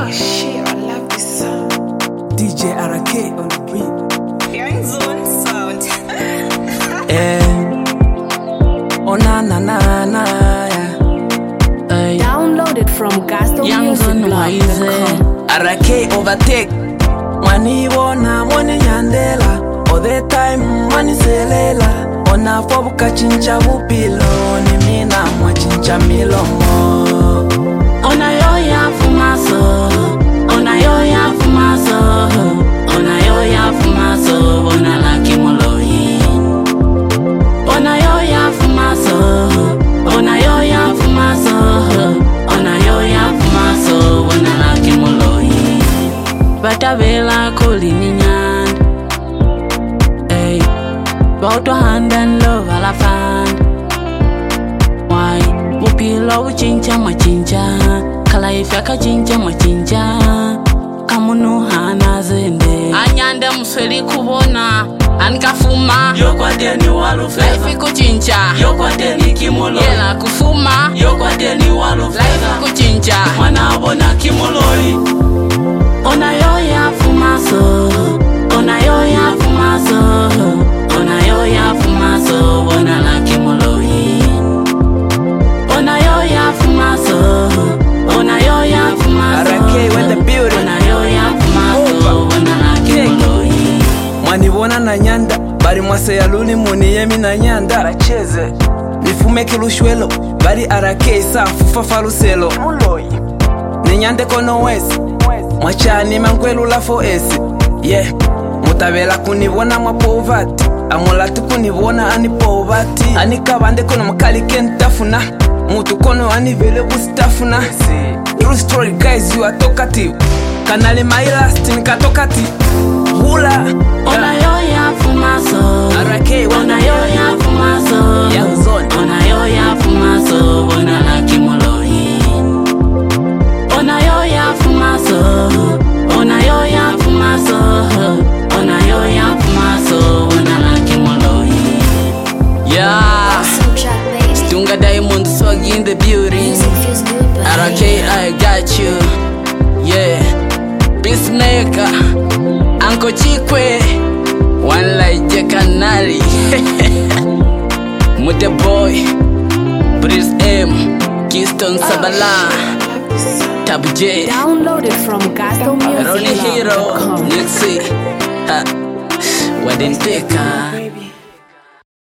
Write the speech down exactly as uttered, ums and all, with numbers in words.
Yeah, shit, I love this song. D J R K on the beat. You're in zone sound. Eh. Oh na na na na. Yeah. Downloaded from Gasto Music Blog dot com. R K overtake. Mwani wona mwani nyandela. All the time mwani selela. Ona fobuka chincha bupilo. Ni mina mwa chincha milomo. Ona yo ya fumaso, ona yo ya fumaso, ona yo ya fumaso, ona la kimoloi. Ona yo ya fumaso, ona yo ya fumaso, ona yo ya fumaso, ona la kimoloi. Batabela kolini nyand, ey, bauto hand and love ala fan. Why? Mupila uchincha machincha, kala ifyaka chincha machincha, kamunu hana zende. Anyanda musweli kubona, ankafuma Yokwa deni walufela. Life kuchincha Yokwa deni kimolo. Yela kufuma Yokwa deni walufela. Life kuchincha Mwana abona kimoloi. Ona yo ya fumaso, ona yo ya fumaso, ona yo ya fumaso, ona la kimoloi. Ona yo ya fumaso, ona yo ya fumaso, R K when the building. ona yo ya fumaso, ona la kimoloi. Mwanibona na nyanda bari mwase ya luli muni yemi na nyanda aracheze nifume kilushwelo bari R K safu fafaruselo ni nyande kono wesi mwachani mankwelu la foesi yeah mutabela kunibona mwa povati amulati kunibona ani povati ani kabande kono mkali kentafuna mutu kono ani vele bustafuna true story guys you are talkative kanali my last nikatokati hula Ona yo ya fumaso, R K ona yo ya fumaso, Young Zone. ona yo ya fumaso, ona la kimoloi. Ona yo ya fumaso, ona yo ya fumaso, ona yo ya fumaso, ona la kimoloi. yeah Tunga Diamond swag in the beauty. R K I got you, yeah. Peacemaker, Uncle Chikwe, one like Jekanali. Mute boy, Breeze M, Keystone Sabala, Tabu J, Downloaded from Gasto Ronnie Music Blog Hero, dot com. Nixie, ha, Wadenteka.